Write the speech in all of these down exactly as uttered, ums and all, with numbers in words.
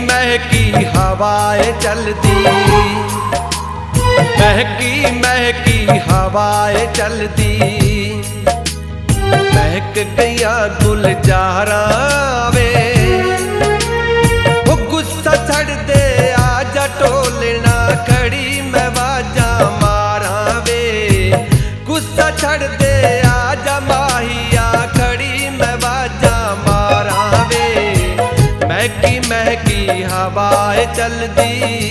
महकी हवाएं चलदी, महकी महकी हवाएं चलदी, महक गया गुलजारा वे। वो गुस्सा छड़ दे आजा टोलना खड़ी मैं वाजा मारा वे। गुस्सा छड़ दे आजा माहिया खड़ी मैं वाजा मारा वे। महकी महकी हवाएं चलदी,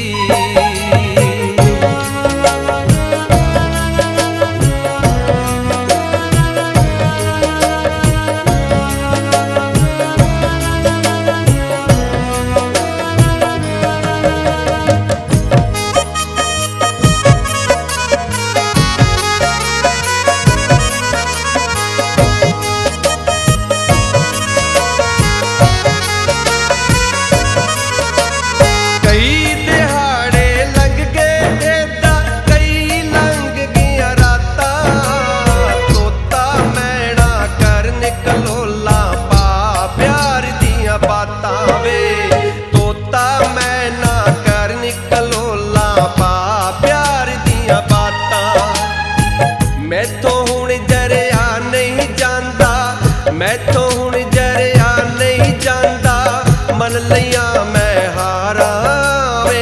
मैथों हुण जरिया नहीं जांदा मन लिया मैं हारा वे।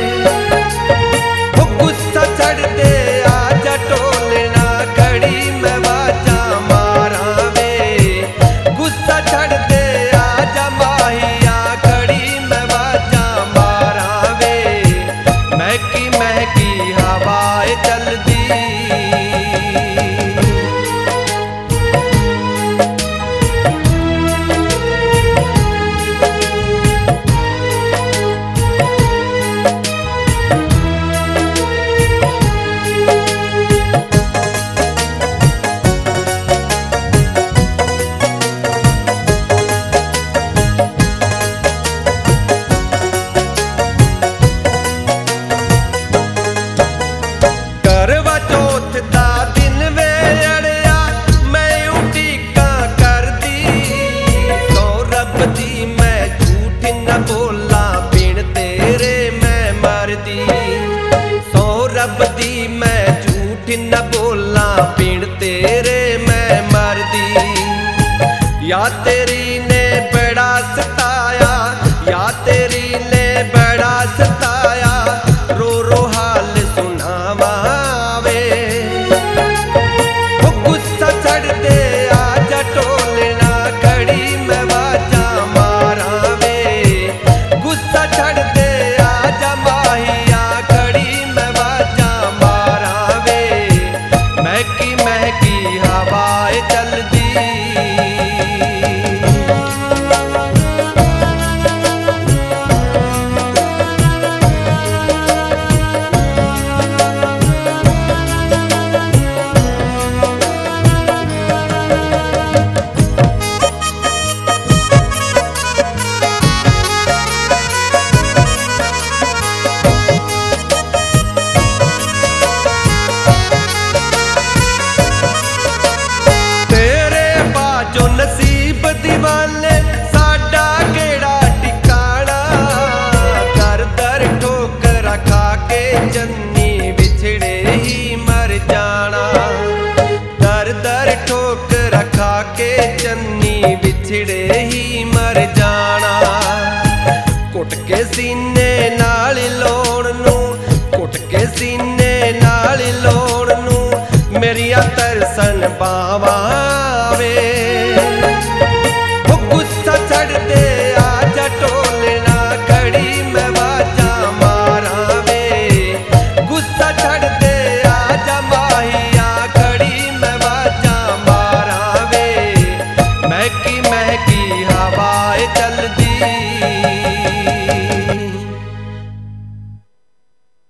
वो गुस्सा छड़ दे आजा टोलना खड़ी मैं वाजा मारा वे। गुस्सा छड़ दे आजा माहिया खड़ी मैं वाजा मारा वे। महकी महकी हवाएं चलदी, मैं झूठ न बोला पिंड तेरे मैं मरदी। या तेरी ने बड़ा सताया, या तेरी ने बड़ा सताया, रो रो हाल सुनावा वे। वो गुस्सा छड़ दे आजा टोलना खड़ी मैं वाजा मारा वे। गुस्सा छड़ दे आजा माहिया खड़ी मैं वाजा मारा वे। महकी महकी हवाएं चलदी, नसीब दीवाने साडा केड़ा टिकाना। दर दर ठोकर खा के जन्नी बिछड़े ही मर जाना। दर दर ठोकर खा के जन्नी बिछड़े ही मर जाना। कुट के सीने नाल लोण नू, कुट के सीने नाल लोण नू मेरिया तरसन बावा